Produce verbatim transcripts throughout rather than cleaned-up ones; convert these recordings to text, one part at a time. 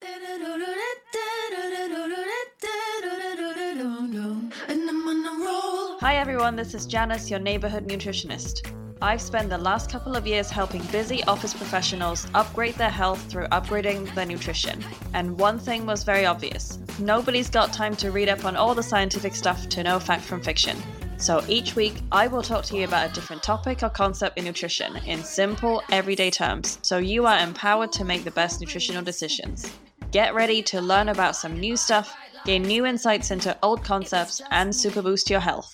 Hi everyone, this is Janice, your neighborhood nutritionist. I've spent the last couple of years helping busy office professionals upgrade their health through upgrading their nutrition. And one thing was very obvious. Nobody's got time to read up on all the scientific stuff to know fact from fiction. So each week, I will talk to you about a different topic or concept in nutrition in simple, everyday terms, so you are empowered to make the best nutritional decisions. Get ready to learn about some new stuff, gain new insights into old concepts, and super boost your health.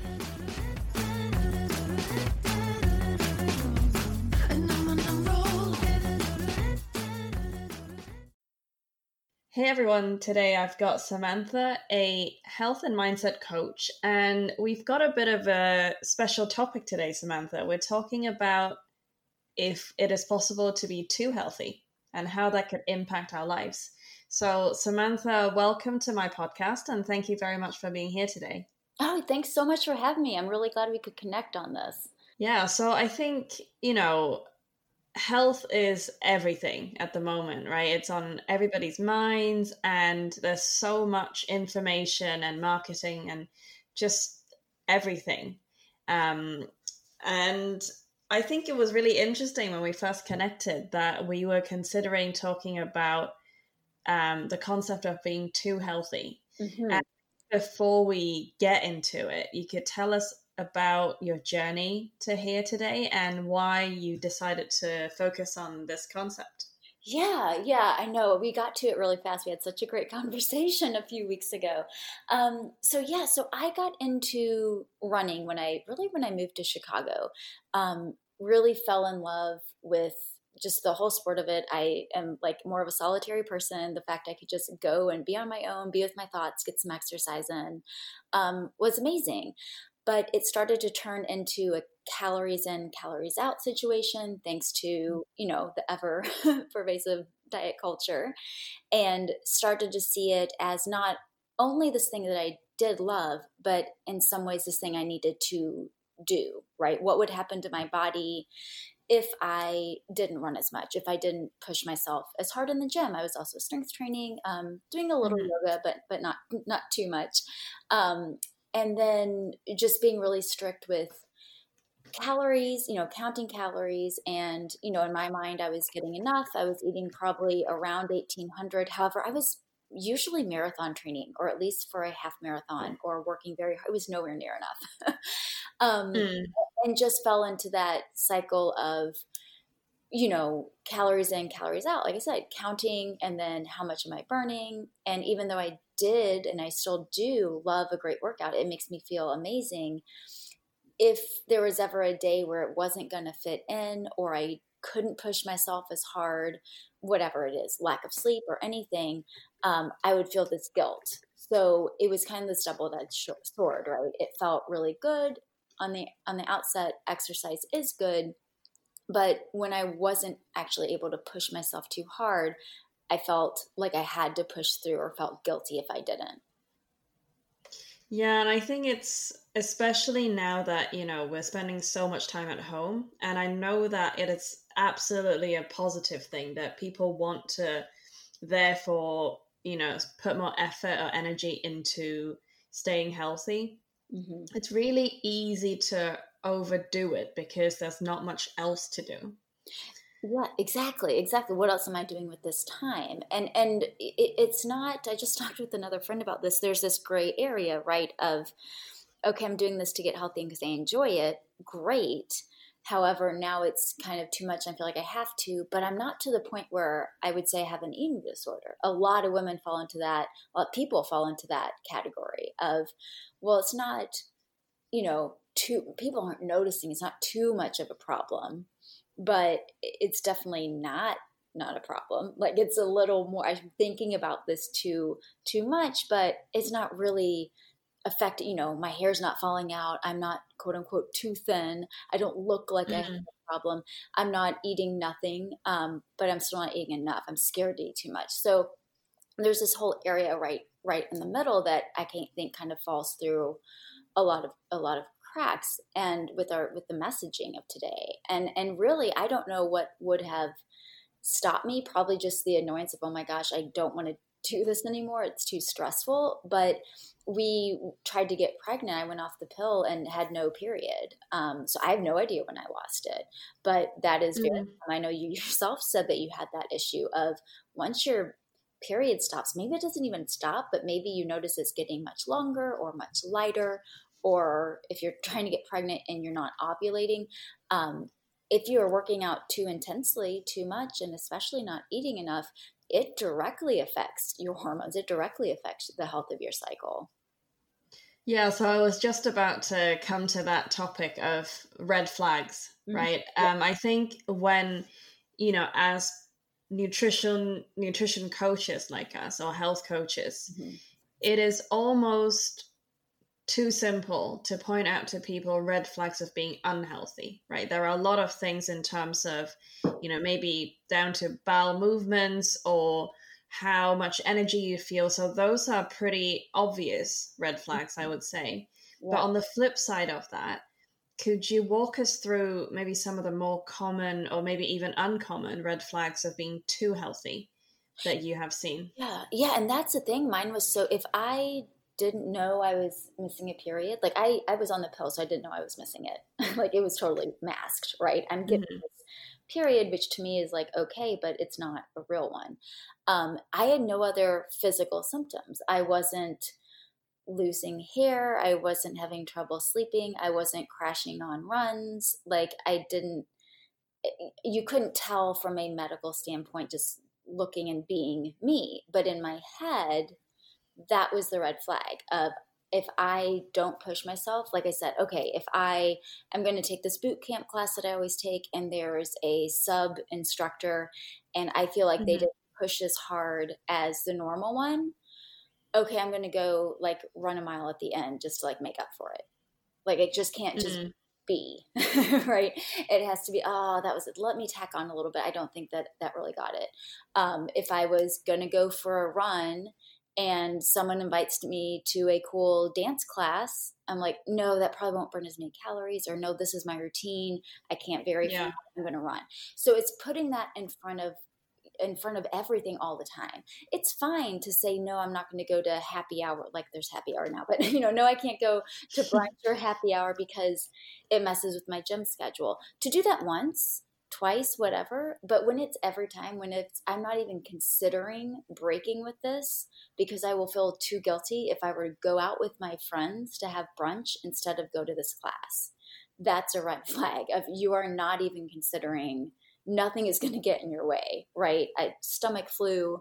Hey everyone, today I've got Samantha, a health and mindset coach, and we've got a bit of a special topic today, Samantha. We're talking about if it is possible to be too healthy and how that could impact our lives. So Samantha, welcome to my podcast, and thank you very much for being here today. Oh, thanks so much for having me. I'm really glad we could connect on this. Yeah, so I think, you know, health is everything at the moment, right? It's on everybody's minds, and there's so much information and marketing and just everything. Um, and I think it was really interesting when we first connected that we were considering talking about um, the concept of being too healthy. Mm-hmm. And before we get into it, you could tell us about your journey to here today and why you decided to focus on this concept. Yeah, yeah, I know. We got to it really fast. We had such a great conversation a few weeks ago. Um, so yeah, so I got into running when I really, when I moved to Chicago, um, really fell in love with just the whole sport of it. I am like more of a solitary person. The fact I could just go and be on my own, be with my thoughts, get some exercise in, um, was amazing. But it started to turn into a calories in, calories out situation, thanks to, you know, the ever pervasive diet culture, and started to see it as not only this thing that I did love, but in some ways this thing I needed to do, right? What would happen to my body if I didn't run as much, if I didn't push myself as hard in the gym? I was also strength training, um, doing a little mm-hmm. yoga, but but not not too much. Um, and then just being really strict with calories, you know, counting calories. And, you know, in my mind, I was getting enough. I was eating probably around eighteen hundred. However, I was usually marathon training, or at least for a half marathon, or working very hard. It was nowhere near enough. um, mm. And just fell into that cycle of, you know, calories in, calories out. Like I said, counting, and then how much am I burning? And even though I did, and I still do love a great workout, it makes me feel amazing. If there was ever a day where it wasn't going to fit in, or I couldn't push myself as hard, whatever it is, lack of sleep or anything, um, I would feel this guilt. So it was kind of this double-edged sword, right? It felt really good on the on the outset. Exercise is good, but when I wasn't actually able to push myself too hard, I felt like I had to push through, or felt guilty if I didn't. Yeah, and I think it's especially now that, you know, we're spending so much time at home, and I know that it is absolutely a positive thing that people want to therefore, you know, put more effort or energy into staying healthy. Mm-hmm. It's really easy to overdo it because there's not much else to do. Yeah, exactly. Exactly. What else am I doing with this time? And and it, it's not, I just talked with another friend about this. There's this gray area, right, of, okay, I'm doing this to get healthy because I enjoy it. Great. However, now it's kind of too much. I feel like I have to, but I'm not to the point where I would say I have an eating disorder. A lot of women fall into that, a lot of people fall into that category of, well, it's not, you know, too, people aren't noticing. It's not too much of a problem, but it's definitely not, not a problem. Like, it's a little more, I'm thinking about this too, too much, but it's not really affect, you know, my hair's not falling out. I'm not quote unquote too thin. I don't look like mm. I have a problem. I'm not eating nothing, um, but I'm still not eating enough. I'm scared to eat too much. So there's this whole area right, right in the middle that I can't think kind of falls through a lot of, a lot of cracks, and with our, with the messaging of today. And, and really, I don't know what would have stop me. Probably just the annoyance of, oh my gosh, I don't want to do this anymore. It's too stressful. But we tried to get pregnant. I went off the pill and had no period. Um, so I have no idea when I lost it. But that is very, Mm. I know you yourself said that you had that issue of once your period stops, maybe it doesn't even stop, but maybe you notice it's getting much longer or much lighter. Or if you're trying to get pregnant and you're not ovulating, um, if you are working out too intensely, too much, and especially not eating enough, it directly affects your hormones. It directly affects the health of your cycle. Yeah, so I was just about to come to that topic of red flags, right? Mm-hmm. Um, I think when, you know, as nutrition nutrition coaches like us or health coaches, Mm-hmm. it is almost too simple to point out to people red flags of being unhealthy, right? There are a lot of things in terms of, you know, maybe down to bowel movements or how much energy you feel. So those are pretty obvious red flags, I would say. Yeah. But on the flip side of that, could you walk us through maybe some of the more common or maybe even uncommon red flags of being too healthy that you have seen? Yeah. Yeah. And that's the thing. Mine was so, if I didn't know I was missing a period, like I, I was on the pill, so I didn't know I was missing it. Like it was totally masked, right? I'm getting Mm-hmm. this period, which to me is like, okay, but it's not a real one. Um, I had no other physical symptoms. I wasn't losing hair. I wasn't having trouble sleeping. I wasn't crashing on runs. Like I didn't, you couldn't tell from a medical standpoint, just looking and being me. But in my head, that was the red flag of, if I don't push myself, like I said, okay, if I am going to take this boot camp class that I always take and there's a sub instructor and I feel like they Mm-hmm. didn't push as hard as the normal one, okay, I'm going to go like run a mile at the end just to like make up for it. Like it just can't just Mm-hmm. be, right? It has to be, oh, that was it. Let me tack on a little bit. I don't think that that really got it. Um, if I was going to go for a run and someone invites me to a cool dance class, I'm like, no, that probably won't burn as many calories, or no, this is my routine. I can't vary from Yeah. that. I'm going to run. So it's putting that in front of in front of everything all the time. It's fine to say, no, I'm not going to go to happy hour. Like there's happy hour now, but you know, no, I can't go to brunch or happy hour because it messes with my gym schedule. To do that once, twice, whatever. But when it's every time, when it's, I'm not even considering breaking with this because I will feel too guilty if I were to go out with my friends to have brunch instead of go to this class. That's a red flag of you are not even considering. Nothing is going to get in your way, right? I, stomach flu,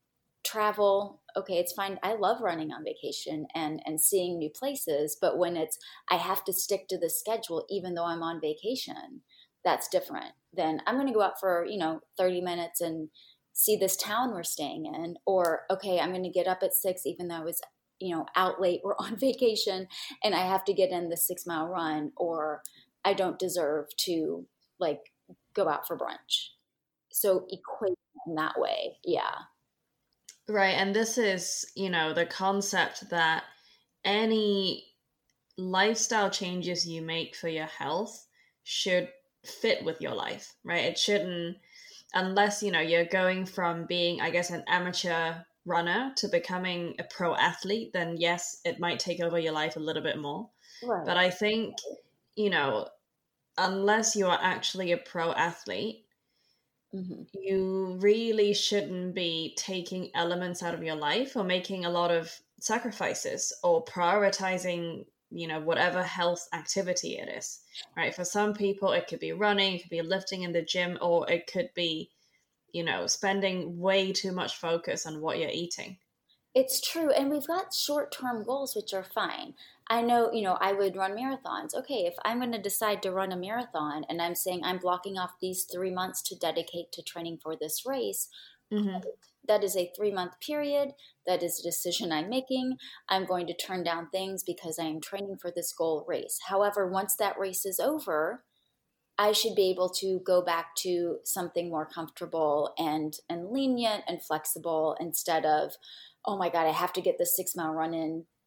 travel, okay, it's fine. I love running on vacation and and seeing new places, but when it's I have to stick to the schedule even though I'm on vacation, that's different. Then I'm going to go out for, you know, thirty minutes and see this town we're staying in, or okay, I'm going to get up at six even though I was, you know, out late, we're on vacation and I have to get in the six mile run, or I don't deserve to like go out for brunch. So equate in that way. Yeah. Right. And this is, you know, the concept that any lifestyle changes you make for your health should fit with your life, right? It shouldn't, unless, you know, you're going from being, I guess, an amateur runner to becoming a pro athlete, then yes, it might take over your life a little bit more. Right. But I think, you know, unless you are actually a pro athlete, Mm-hmm. you really shouldn't be taking elements out of your life or making a lot of sacrifices or prioritizing, you know, whatever health activity it is, right? For some people, it could be running, it could be lifting in the gym, or it could be, you know, spending way too much focus on what you're eating. It's true. And we've got short term goals, which are fine. I know, you know, I would run marathons. Okay, if I'm going to decide to run a marathon and I'm saying I'm blocking off these three months to dedicate to training for this race, Mm-hmm. that is a three month period. That is a decision I'm making. I'm going to turn down things because I am training for this goal race. However, once that race is over, I should be able to go back to something more comfortable and and lenient and flexible instead of, oh my God, I have to get the six mile run in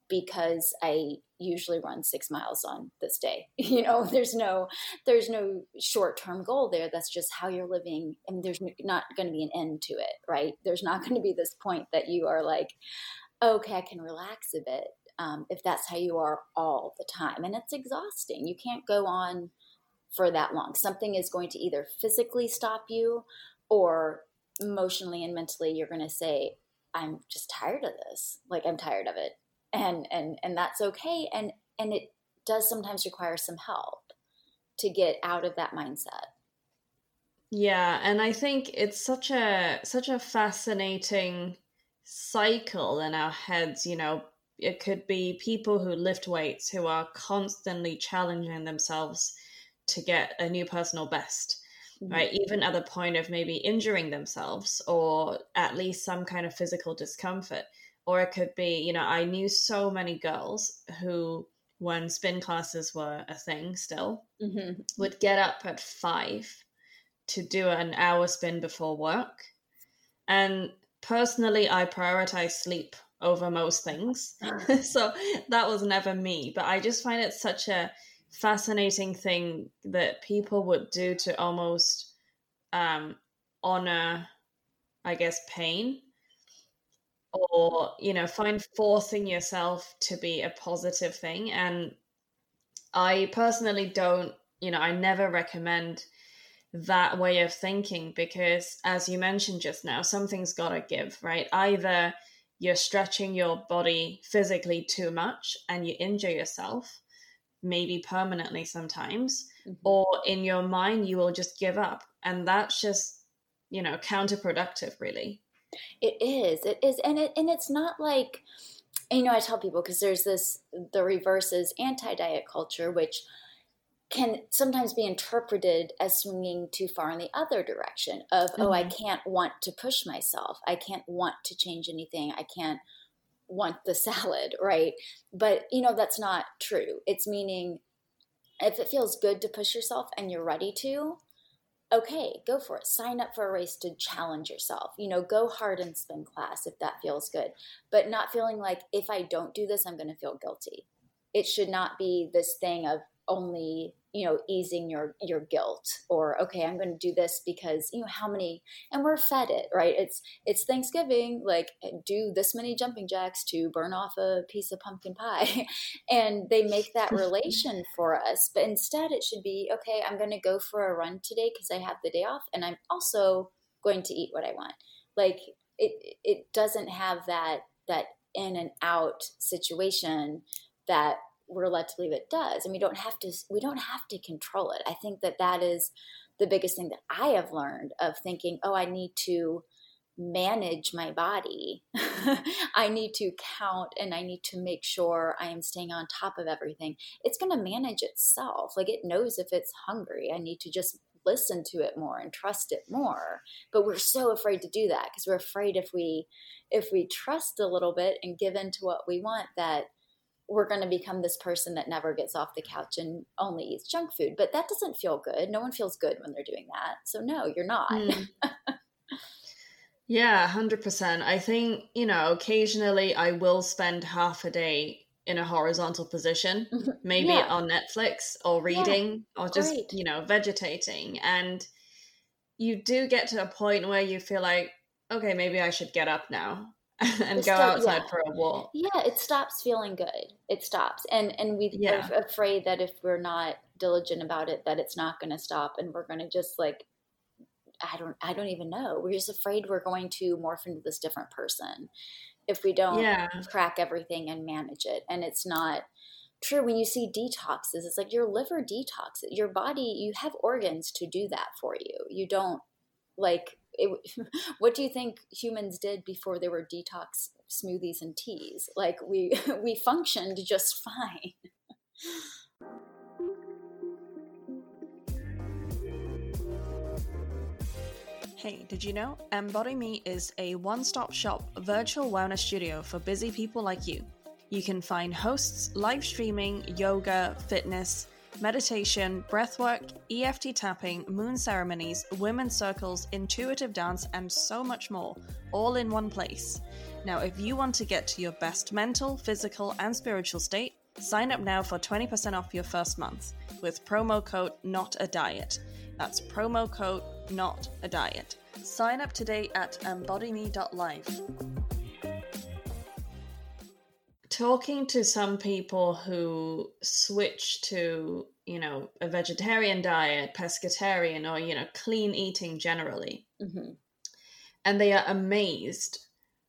because I usually run six miles on this day. You know, there's no, there's no short-term goal there. That's just how you're living. And there's not going to be an end to it, right? There's not going to be this point that you are like, okay, I can relax a bit. Um, if that's how you are all the time. And it's exhausting. You can't go on for that long. Something is going to either physically stop you, or emotionally and mentally you're going to say, I'm just tired of this. Like, I'm tired of it. And, and, and that's okay. And, and it does sometimes require some help to get out of that mindset. Yeah. And I think it's such a, such a fascinating cycle in our heads. You know, it could be people who lift weights who are constantly challenging themselves to get a new personal best, mm-hmm. right? Even at the point of maybe injuring themselves, or at least some kind of physical discomfort. Or it could be, you know, I knew so many girls who, when spin classes were a thing still, mm-hmm. would get up at five to do an hour spin before work. And personally, I prioritize sleep over most things. So that was never me. But I just find it such a fascinating thing that people would do to almost um, honor, I guess, pain. Or, you know, find forcing yourself to be a positive thing. And I personally don't, you know, I never recommend that way of thinking, because as you mentioned just now, something's got to give, right? Either you're stretching your body physically too much and you injure yourself, maybe permanently sometimes, mm-hmm. or in your mind, you will just give up. And that's just, you know, counterproductive, really. It is, it is. And it, and it's not like, you know, I tell people, because there's this, the reverse is anti-diet culture, which can sometimes be interpreted as swinging too far in the other direction of, mm-hmm. oh, I can't want to push myself. I can't want to change anything. I can't want the salad, right? But, you know, that's not true. It's meaning if it feels good to push yourself and you're ready to, okay, go for it. Sign up for a race to challenge yourself. You know, go hard in spin class if that feels good, but not feeling like if I don't do this, I'm going to feel guilty. It should not be this thing of only, you know, easing your, your guilt, or, okay, I'm going to do this because, you know, how many, and we're fed it, right? It's, it's Thanksgiving, like do this many jumping jacks to burn off a piece of pumpkin pie. And they make that relation for us, but instead it should be, okay, I'm going to go for a run today because I have the day off, and I'm also going to eat what I want. Like it, it doesn't have that, that in and out situation that we're led to believe it does. And we don't have to, we don't have to control it. I think that that is the biggest thing that I have learned of thinking, oh, I need to manage my body. I need to count, and I need to make sure I am staying on top of everything. It's going to manage itself. Like, it knows if it's hungry. I need to just listen to it more and trust it more. But we're so afraid to do that because we're afraid if we, if we trust a little bit and give in to what we want, that we're going to become this person that never gets off the couch and only eats junk food. But that doesn't feel good. No one feels good when they're doing that. So no, you're not. Mm. Yeah, one hundred percent. I think, you know, occasionally I will spend half a day in a horizontal position, maybe yeah. on Netflix or reading yeah, or just, great. you know, vegetating. And you do get to a point where you feel like, okay, maybe I should get up now and it's go still, outside yeah. for a walk. Yeah, it stops feeling good. It stops. And and we yeah. are afraid that if we're not diligent about it, that it's not going to stop, and we're going to just like, I don't I don't even know. We're just afraid we're going to morph into this different person if we don't yeah. track everything and manage it. And it's not true. When you see detoxes, it's like your liver detox. Your body, you have organs to do that for you. You don't like it. What do you think humans did before there were detox smoothies and teas? Like we we functioned just fine. Hey, did you know Embody Me is a one-stop shop virtual wellness studio for busy people like you? You can find hosts, live streaming, yoga, fitness, meditation, breathwork, E F T tapping, moon ceremonies, women's circles, intuitive dance, and so much more, all in one place. Now, if you want to get to your best mental, physical, and spiritual state, sign up now for twenty percent off your first month with promo code Not a Diet. That's promo code Not a Diet. Sign up today at embody me dot life. Talking to some people who switch to, you know, a vegetarian diet, pescatarian, or, you know, clean eating generally, mm-hmm. and they are amazed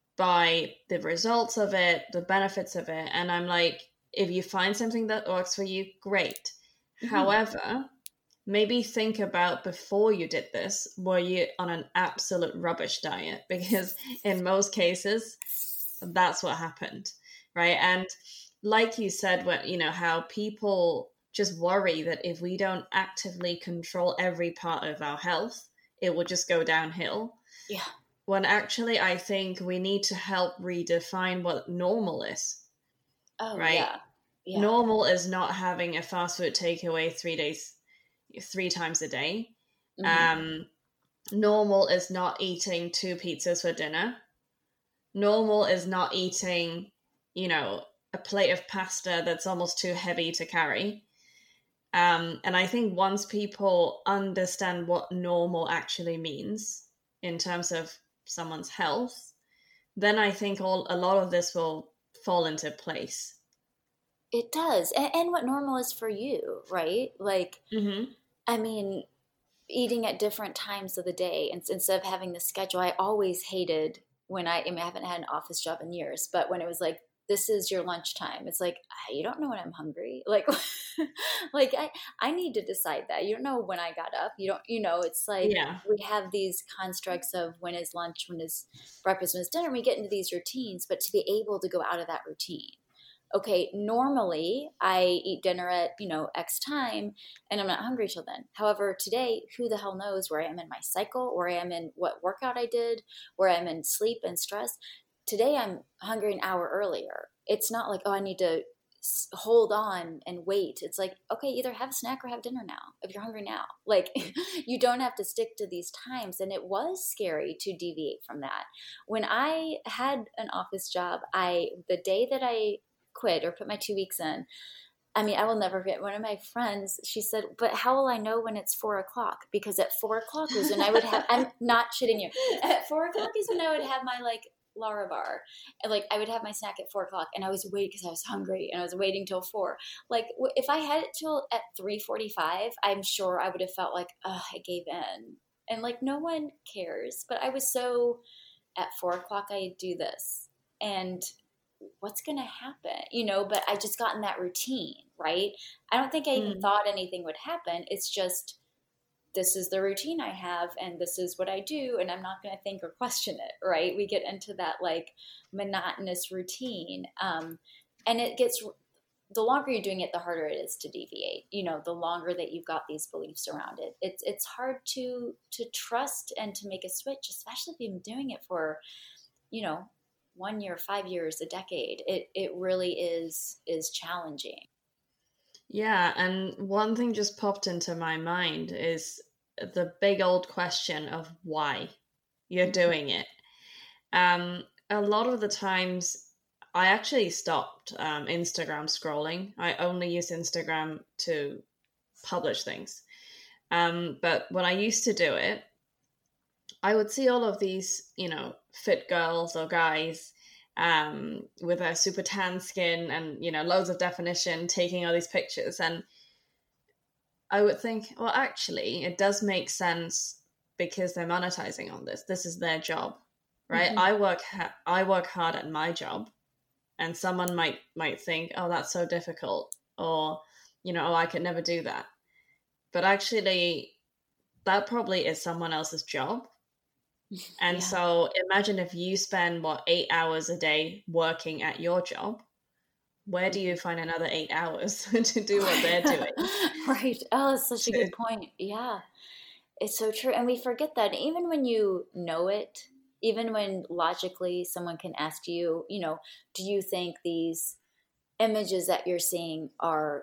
by the results of it, the benefits of it. And I'm like, if you find something that works for you, great. Mm-hmm. However, maybe think about before you did this, were you on an absolute rubbish diet? Because in most cases, that's what happened. Right. And like you said, what, you know, how people just worry that if we don't actively control every part of our health, it will just go downhill. Yeah. When actually, I think we need to help redefine what normal is. Oh, right. Yeah. Yeah. Normal is not having a fast food takeaway three days, three times a day. Mm-hmm. Um, normal is not eating two pizzas for dinner. Normal is not eating, you know, a plate of pasta that's almost too heavy to carry. Um, and I think once people understand what normal actually means in terms of someone's health, then I think all a lot of this will fall into place. It does. And, and what normal is for you, right? Like, mm-hmm. I mean, eating at different times of the day, and instead of having the schedule, I always hated when I, I mean, I haven't had an office job in years, but when it was like, this is your lunchtime. It's like, you don't know when I'm hungry. Like, like I, I need to decide that. You don't know when I got up. You don't, you know, it's like, yeah. We have these constructs of when is lunch, when is breakfast, when is dinner. We get into these routines, but to be able to go out of that routine. Okay, normally I eat dinner at, you know, X time and I'm not hungry till then. However, today, who the hell knows where I am in my cycle, where I am in what workout I did, where I'm in sleep and stress. Today I'm hungry an hour earlier. It's not like, oh, I need to hold on and wait. It's like, okay, either have a snack or have dinner now if you're hungry now. Like, you don't have to stick to these times. And it was scary to deviate from that. When I had an office job, I the day that I quit or put my two weeks in, I mean, I will never forget one of my friends, she said, but how will I know when it's four o'clock? Because at four o'clock is when I would have, I'm not shitting you. At four o'clock is when I would have my like Larabar. And like, I would have my snack at four o'clock and I was waiting because I was hungry and I was waiting till four. Like if I had it till at three forty-five, I'm sure I would have felt like, oh, I gave in. And like, no one cares. But I was so at four o'clock, I do this. And what's going to happen, you know, but I just got in that routine, right? I don't think I even mm. thought anything would happen. It's just, this is the routine I have and this is what I do. And I'm not going to think or question it, right? We get into that like monotonous routine. Um, and it gets, the longer you're doing it, the harder it is to deviate, you know, the longer that you've got these beliefs around it. It's, it's hard to, to trust and to make a switch, especially if you've been doing it for, you know, one year, five years, a decade. It it really is is challenging. Yeah, and one thing just popped into my mind is the big old question of why you're doing it. Um, a lot of the times, I actually stopped um, Instagram scrolling. I only use Instagram to publish things. Um, but when I used to do it, I would see all of these, you know, fit girls or guys um, with a super tan skin and, you know, loads of definition taking all these pictures. And I would think, well, actually, it does make sense because they're monetizing on this. This is their job, right? Mm-hmm. I work ha- I work hard at my job, and someone might might think, oh, that's so difficult, or, you know, oh, I could never do that. But actually, that probably is someone else's job. And yeah. So imagine if you spend, what, eight hours a day working at your job, where do you find another eight hours to do what they're doing? Right. Oh, that's such a good point. Yeah, it's so true. And we forget that even when you know it, even when logically someone can ask you, you know, do you think these images that you're seeing are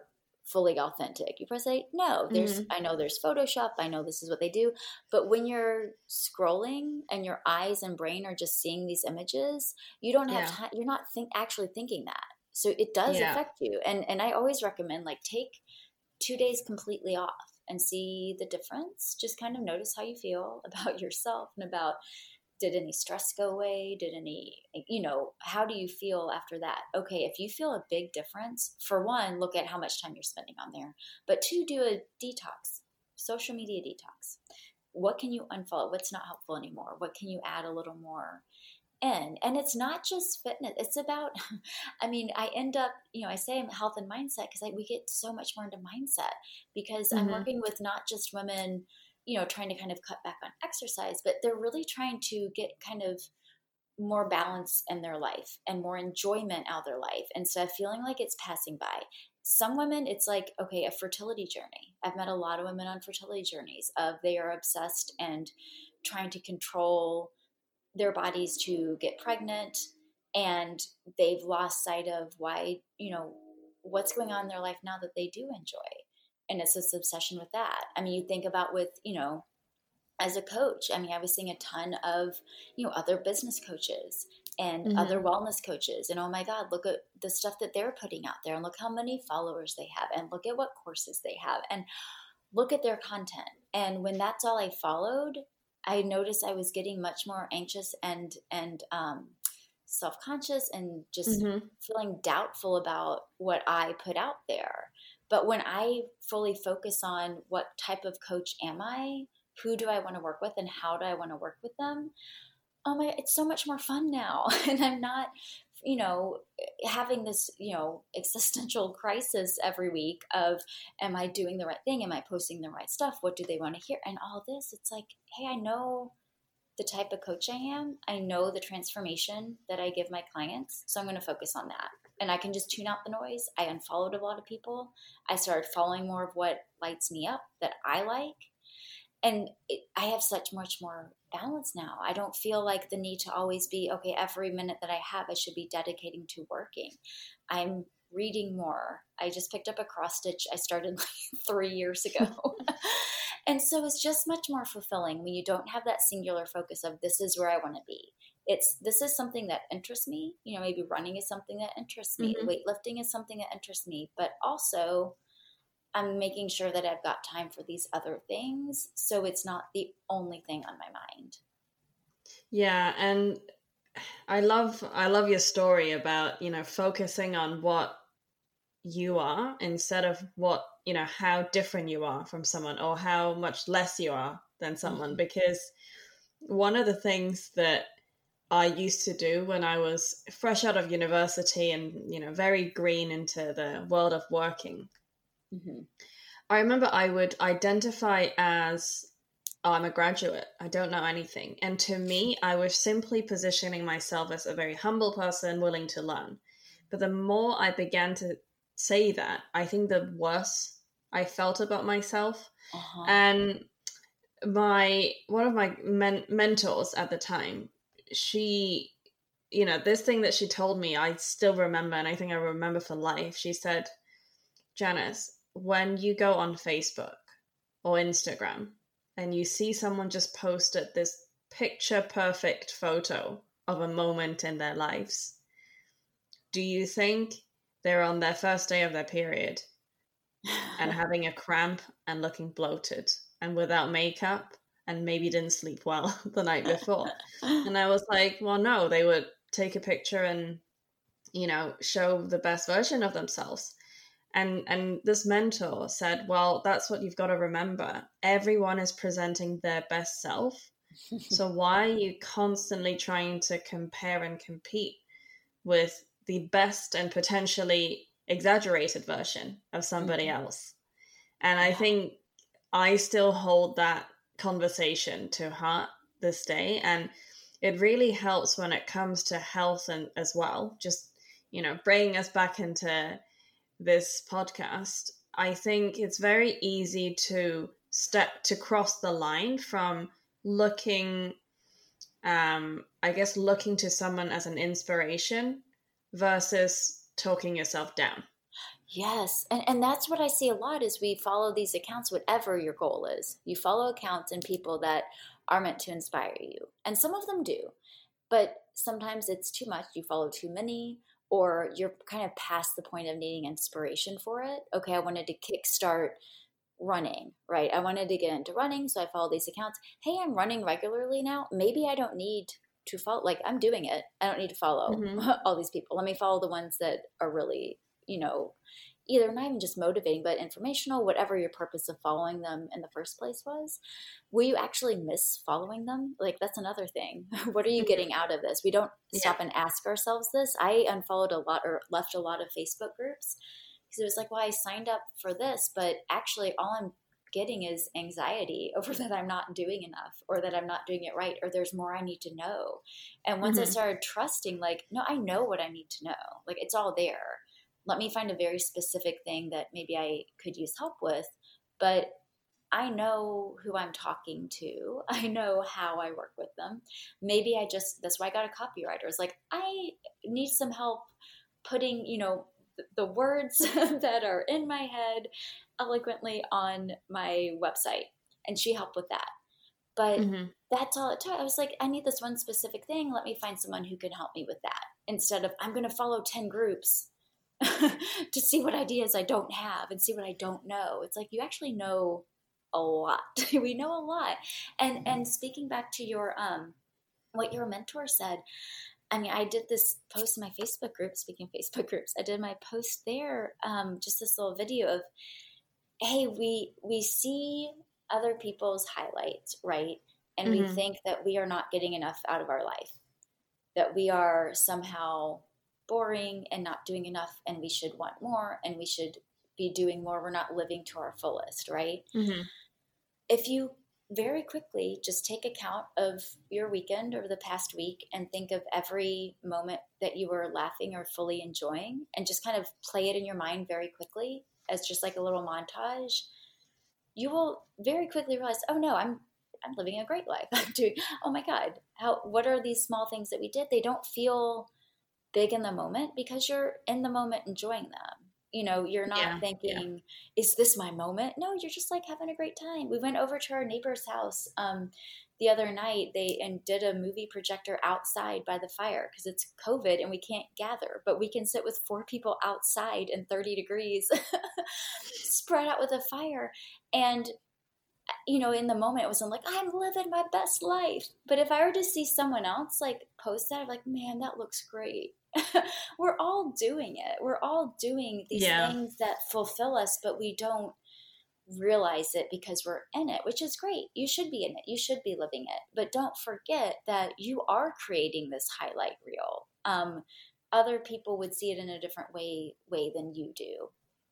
fully authentic? You probably say, no, there's, Mm-hmm. I know there's Photoshop. I know this is what they do. But when you're scrolling and your eyes and brain are just seeing these images, you don't have Yeah. time. You're not think actually thinking that. So it does Yeah. affect you. And, and I always recommend like take two days completely off and see the difference. Just kind of notice how you feel about yourself and about, did any stress go away? Did any, you know, how do you feel after that? Okay, if you feel a big difference, for one, look at how much time you're spending on there. But two, do a detox, social media detox. What can you unfollow? What's not helpful anymore? What can you add a little more in? And it's not just fitness. It's about, I mean, I end up, you know, I say I'm health and mindset because we get so much more into mindset because I'm Mm-hmm. working with not just women, you know, trying to kind of cut back on exercise, but they're really trying to get kind of more balance in their life and more enjoyment out of their life instead of feeling like it's passing by. Some women, it's like, okay, a fertility journey. I've met a lot of women on fertility journeys of they are obsessed and trying to control their bodies to get pregnant, and they've lost sight of why, you know, what's going on in their life now that they do enjoy. And it's this obsession with that. I mean, you think about with, you know, as a coach, I mean, I was seeing a ton of, you know, other business coaches and Mm-hmm. other wellness coaches. And oh my God, look at the stuff that they're putting out there and look how many followers they have and look at what courses they have and look at their content. And when that's all I followed, I noticed I was getting much more anxious and, and, um, self-conscious and just Mm-hmm. feeling doubtful about what I put out there. But when I fully focus on what type of coach am I, who do I want to work with, and how do I want to work with them, oh my, it's so much more fun now. And I'm not, you know, having this, you know, existential crisis every week of, am I doing the right thing? Am I posting the right stuff? What do they want to hear? And all this, it's like, hey, I know the type of coach I am. I know the transformation that I give my clients. So I'm going to focus on that. And I can just tune out the noise. I unfollowed a lot of people. I started following more of what lights me up that I like. And it, I have such much more balance now. I don't feel like the need to always be, okay, every minute that I have, I should be dedicating to working. I'm reading more. I just picked up a cross stitch I started like three years ago. And so it's just much more fulfilling when you don't have that singular focus of this is where I want to be. It's this is something that interests me. You know, maybe running is something that interests me. Mm-hmm. Weightlifting is something that interests me. But also I'm making sure that I've got time for these other things. So it's not the only thing on my mind. Yeah. And I love, I love your story about, you know, focusing on what you are instead of what, you know, how different you are from someone or how much less you are than someone. Mm-hmm. Because one of the things that I used to do when I was fresh out of university and, you know, very green into the world of working, Mm-hmm. I remember I would identify as, oh, I'm a graduate. I don't know anything. And to me, I was simply positioning myself as a very humble person willing to learn. But the more I began to say that, I think the worse I felt about myself. Uh-huh. And my one of my men- mentors at the time, she, you know, this thing that she told me, I still remember, and I think I remember for life. She said, Janice, when you go on Facebook or Instagram and you see someone just posted this picture perfect photo of a moment in their lives, do you think they're on their first day of their period and having a cramp and looking bloated and without makeup and maybe didn't sleep well the night before? And I was like, well, no, they would take a picture and, you know, show the best version of themselves. And and this mentor said, well, that's what you've got to remember. Everyone is presenting their best self. So why are you constantly trying to compare and compete with the best and potentially exaggerated version of somebody Mm-hmm. else? And I Yeah. think I still hold that conversation to heart this day. And it really helps when it comes to health and as well, just, you know, bringing us back into this podcast. I think it's very easy to step to cross the line from looking, um, I guess, looking to someone as an inspiration versus talking yourself down. Yes. And and that's what I see a lot is we follow these accounts, whatever your goal is. You follow accounts and people that are meant to inspire you. And some of them do. But sometimes it's too much. You follow too many, or you're kind of past the point of needing inspiration for it. Okay, I wanted to kickstart running, right? I wanted to get into running, so I follow these accounts. Hey, I'm running regularly now. Maybe I don't need to follow, like I'm doing it. I don't need to follow Mm-hmm. all these people. Let me follow the ones that are really, you know, either not even just motivating, but informational, whatever your purpose of following them in the first place was. Will you actually miss following them? Like, that's another thing. What are you Mm-hmm. getting out of this? We don't Yeah. stop and ask ourselves this. I unfollowed a lot or left a lot of Facebook groups because it was like, well, I signed up for this, but actually all I'm getting is anxiety over that I'm not doing enough or that I'm not doing it right or there's more I need to know. And once I Mm-hmm. started trusting, like, no, I know what I need to know. Like, it's all there. Let me find a very specific thing that maybe I could use help with, but I know who I'm talking to. I know how I work with them. Maybe I just, that's why I got a copywriter. It's like, I need some help putting, you know, th- the words that are in my head eloquently on my website. And she helped with that. But Mm-hmm. that's all it took. I was like, I need this one specific thing. Let me find someone who can help me with that instead of I'm going to follow ten groups to see what ideas I don't have and see what I don't know. It's like you actually know a lot. We know a lot. And and speaking back to your um what your mentor said, I mean, I did this post in my Facebook group, speaking of Facebook groups, I did my post there, um, just this little video of, hey, we we see other people's highlights, right? And we Mm-hmm. think that we are not getting enough out of our life, that we are somehow boring and not doing enough and we should want more and we should be doing more. We're not living to our fullest, right? Mm-hmm. If you very quickly just take account of your weekend over the past week and think of every moment that you were laughing or fully enjoying and just kind of play it in your mind very quickly as just like a little montage, you will very quickly realize, oh no, I'm I'm living a great life. I'm doing, oh my God, how what are these small things that we did? They don't feel big in the moment because you're in the moment enjoying them. You know, you're not Yeah. Yeah. thinking, is this my moment? No, you're just like having a great time. We went over to our neighbor's house um, the other night. They and did a movie projector outside by the fire because it's COVID and we can't gather, but we can sit with four people outside in thirty degrees, spread out with a fire. And you know, in the moment, it wasn't like, I'm living my best life. But if I were to see someone else like post that, I'm like, man, that looks great. We're all doing it. We're all doing these Yeah. things that fulfill us, but we don't realize it because we're in it, which is great. You should be in it. You should be living it. But don't forget that you are creating this highlight reel. Um, other people would see it in a different way way than you do.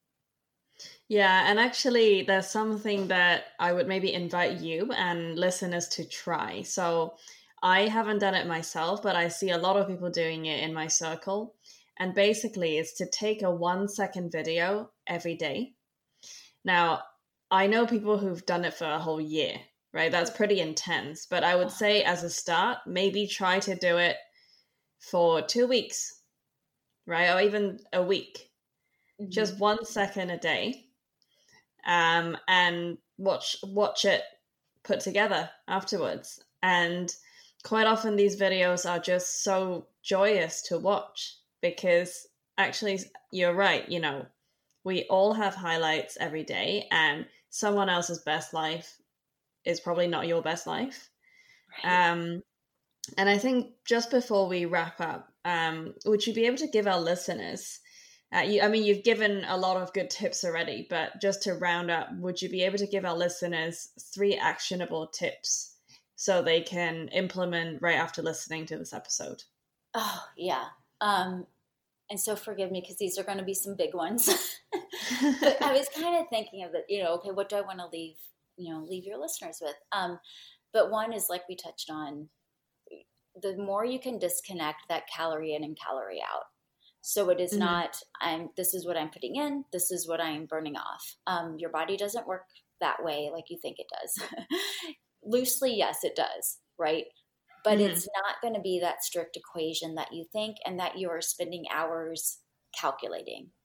Yeah, and actually, there's something that I would maybe invite you and listeners to try. So, I haven't done it myself, but I see a lot of people doing it in my circle. And basically, it's to take a one second video every day. Now, I know people who've done it for a whole year, right? That's pretty intense. But I would Oh, say, as a start, maybe try to do it for two weeks, right? Or even a week. mm-hmm. Just one second a day. Um, and watch watch it put together afterwards. And quite often these videos are just so joyous to watch because actually you're right, you know, we all have highlights every day and someone else's best life is probably not your best life. Right. Um, and I think just before we wrap up, um, would you be able to give our listeners uh, you, I mean, you've given a lot of good tips already, but just to round up, would you be able to give our listeners three actionable tips so they can implement right after listening to this episode? Oh, yeah. Um, and so forgive me because these are going to be some big ones. But I was kind of thinking of it, you know, okay, what do I want to leave, you know, leave your listeners with? Um, but one is like we touched on, the more you can disconnect that calorie in and calorie out. So it is Hmm. not, I'm, this is what I'm putting in, this is what I'm burning off. Um, your body doesn't work that way like you think it does. Loosely, yes, it does, right? But Hmm. it's not going to be that strict equation that you think and that you are spending hours calculating.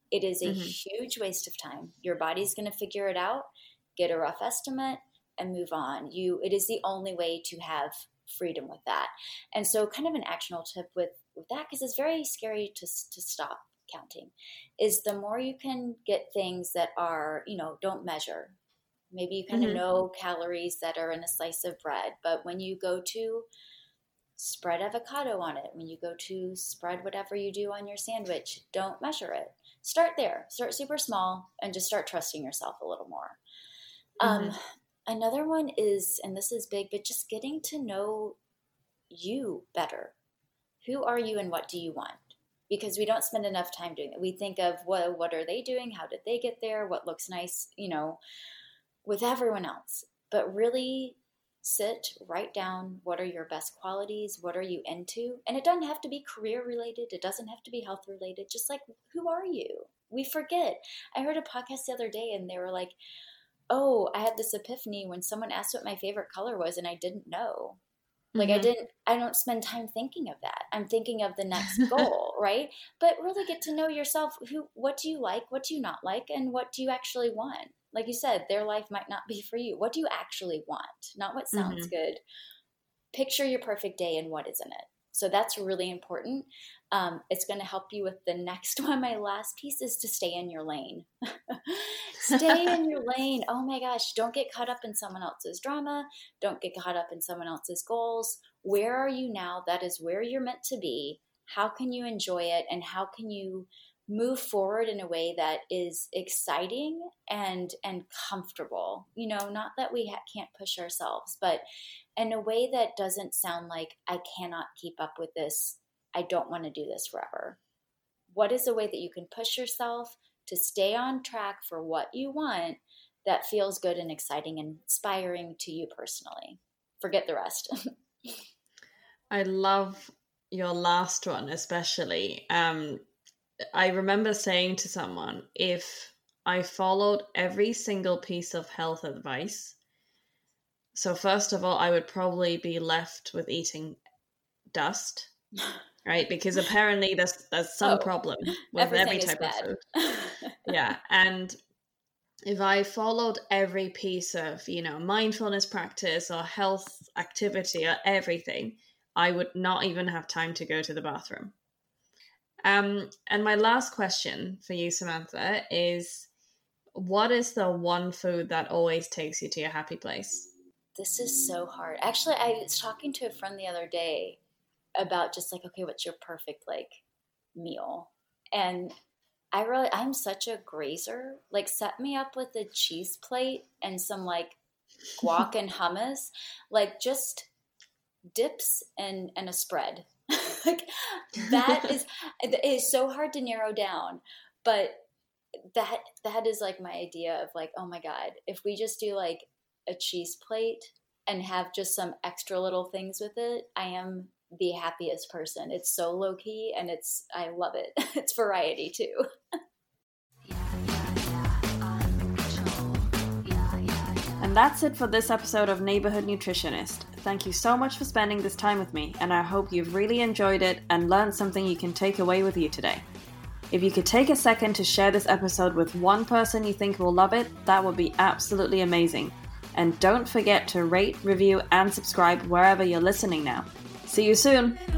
It is a Mm-hmm. huge waste of time. Your body's going to figure it out, get a rough estimate, and move on. You, it is the only way to have freedom with that. And so kind of an actionable tip with, with that, because it's very scary to, to stop counting, is the more you can get things that are, you know, don't measure. Maybe you kind Mm-hmm. of know calories that are in a slice of bread, but when you go to spread avocado on it, when you go to spread whatever you do on your sandwich, don't measure it. Start there. Start super small and just start trusting yourself a little more. Mm-hmm. Um, another one is, and this is big, but just getting to know you better. Who are you and what do you want? Because we don't spend enough time doing it. We think of, well, what are they doing? How did they get there? What looks nice, you know, with everyone else. But really sit, write down, what are your best qualities? What are you into? And it doesn't have to be career related. It doesn't have to be health related. Just like, who are you? We forget. I heard a podcast the other day and they were like, oh, I had this epiphany when someone asked what my favorite color was and I didn't know. Like Mm-hmm. I didn't, I don't spend time thinking of that. I'm thinking of the next goal, right? But really get to know yourself. Who, what do you like? What do you not like? And what do you actually want? Like you said, their life might not be for you. What do you actually want? Not what sounds Mm-hmm. good. Picture your perfect day and what is in it. So that's really important. Um, it's going to help you with the next one. My last piece is to stay in your lane. Stay in your lane. Oh my gosh. Don't get caught up in someone else's drama. Don't get caught up in someone else's goals. Where are you now? That is where you're meant to be. How can you enjoy it? And how can you move forward in a way that is exciting and and comfortable? You know, not that we ha- can't push ourselves, but in a way that doesn't sound like, I cannot keep up with this. I don't want to do this forever. What is a way that you can push yourself to stay on track for what you want that feels good and exciting and inspiring to you personally? Forget the rest. I love your last one, especially. Um, I remember saying to someone, if I followed every single piece of health advice, so first of all, I would probably be left with eating dust, right? Because apparently there's there's some Oh, problem with every everything is type of bad. food. Yeah, and if I followed every piece of, you know, mindfulness practice or health activity or everything, I would not even have time to go to the bathroom. Um, and my last question for you, Samantha, is what is the one food that always takes you to your happy place? This is so hard. Actually, I was talking to a friend the other day about just like, okay, what's your perfect like meal? And I really, I'm such a grazer. Like, set me up with a cheese plate and some like guac and hummus, like just dips and and a spread. Like that is it is so hard to narrow down, but that that is like my idea of like, oh my God, if we just do like a cheese plate and have just some extra little things with it, I am the happiest person. It's so low key and it's, I love it. It's variety too. And that's it for this episode of Neighborhood Nutritionist. Thank you so much for spending this time with me, and I hope you've really enjoyed it and learned something you can take away with you today. If you could take a second to share this episode with one person you think will love it, that would be absolutely amazing. And don't forget to rate, review, and subscribe wherever you're listening now. See you soon!